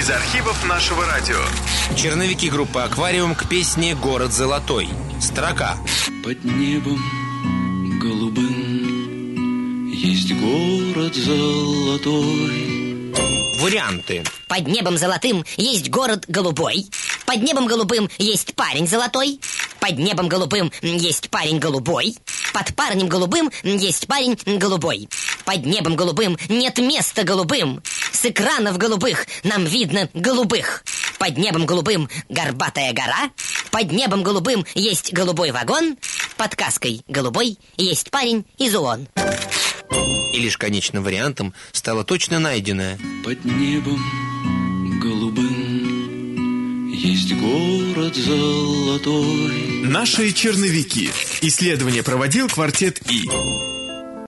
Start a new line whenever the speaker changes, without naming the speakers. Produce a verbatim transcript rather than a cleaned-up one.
из архивов нашего радио.
Черновики группы «Аквариум» к песне «Город золотой». Строка:
под небом голубым есть город золотой.
Варианты:
под небом золотым есть город голубой. Под небом голубым есть парень золотой. Под небом голубым есть парень голубой. Под парнем голубым есть парень голубой. Под небом голубым нет места голубым. С экранов голубых нам видно голубых. Под небом голубым горбатая гора. Под небом голубым есть голубой вагон. Под каской голубой есть парень из ООН.
И лишь конечным вариантом стало точно найденное:
под небом голубым есть город золотой.
Наши черновики. Исследование проводил квартет И.